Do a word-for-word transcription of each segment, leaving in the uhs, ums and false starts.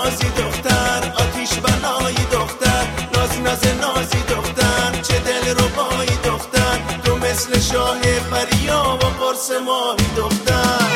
نازی دختر، آتیش بلایی دختر، ناز ناز نازی دختر، چه دل ربایی دختر، تو مثل شاه پریا و قرص ماهی دختر.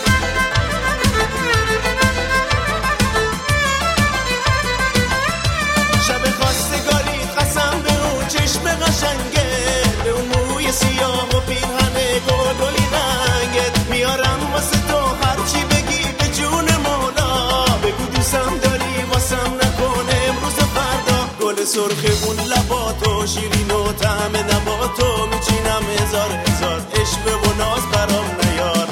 شب خواستگاری قسم به اون چشم قشنگه، به اون موی سیاه و پیرهن گلگلی رنگت، میارم واسه تو هرچی بگی به جون مولا، بگو دوستم داری واسم نکنه امروز و فردا، گل سرخ اون لباتو شیرین و طعم نباتو، میچینم هزار هزار عشق و ناز برام نیار.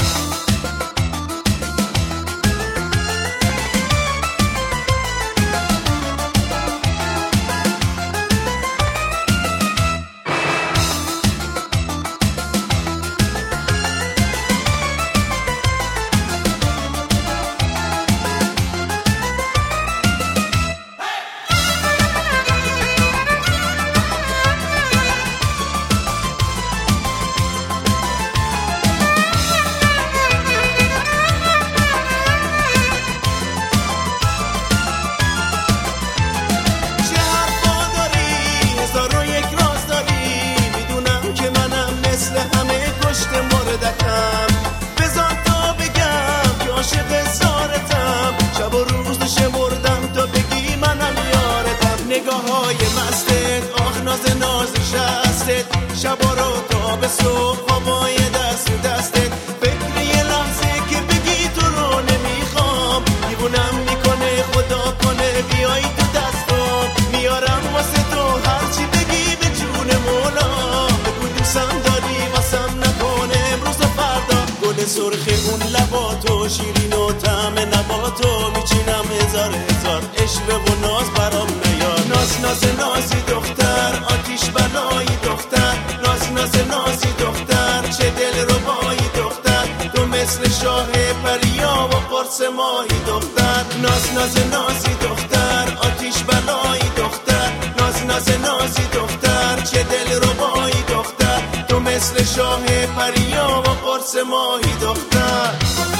نگاه‌های مستت، آخ ناز ناز شستت، شبا رو تا به صبح هوای دست دستت، فکر یه لحظه که بگی تو رو نمیخوام، دیوونم میکنه خدا کنه بیایی تو دستم، میارم واسه تو هرچی بگی به جون مولا، بگو دوستم داری واسم نکنه امروز و فردا، گل سرخ اون لباتو شیرین و طعم نباتو، میچینم هزار هزار عشق و ناز برام نیار. ناز ناز نازی دختر، آتیش بلایی دختر، ناز ناز نازی دختر، چه دل ربایی دختر، تو مثل شاه پریا و قرص ماهی دختر. ناز ناز نازی دختر، آتیش بلایی دختر، ناز ناز نازی دختر، چه دل ربایی دختر، تو مثل شاه پریا و قرص ماهی دختر.